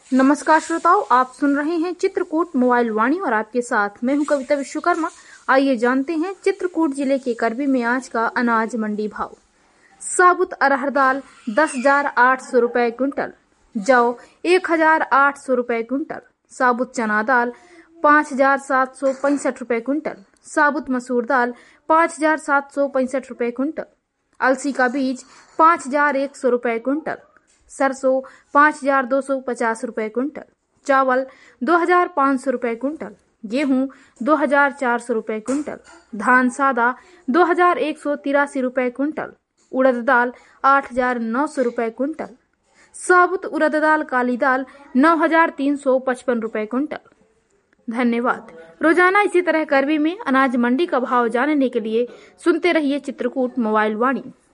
नमस्कार श्रोताओं, आप सुन रहे हैं चित्रकूट मोबाइल वाणी और आपके साथ मैं हूं कविता विश्वकर्मा। आइए जानते हैं चित्रकूट जिले के करबी में आज का अनाज मंडी भाव। साबुत अरहर दाल 10,800 रुपए क्विंटल, जौ 1,800 रुपए क्विंटल, साबुत चना दाल 5,765 रुपए क्विंटल, साबुत मसूर दाल 5,765 रुपए क्विंटल, अलसी का बीज 5,100 रुपए क्विंटल, सरसों 5,250 रुपए क्विंटल, चावल 2,500 रुपए क्विंटल, गेहूं 2,400 रुपए क्विंटल, धान सादा 2,183 रुपए क्विंटल, उड़द दाल 8,900 रुपए क्विंटल, साबुत उड़द दाल काली दाल 9,355 रुपए क्विंटल। धन्यवाद। रोजाना इसी तरह करबी में अनाज मंडी का भाव जानने के लिए सुनते रहिए चित्रकूट मोबाइल वाणी।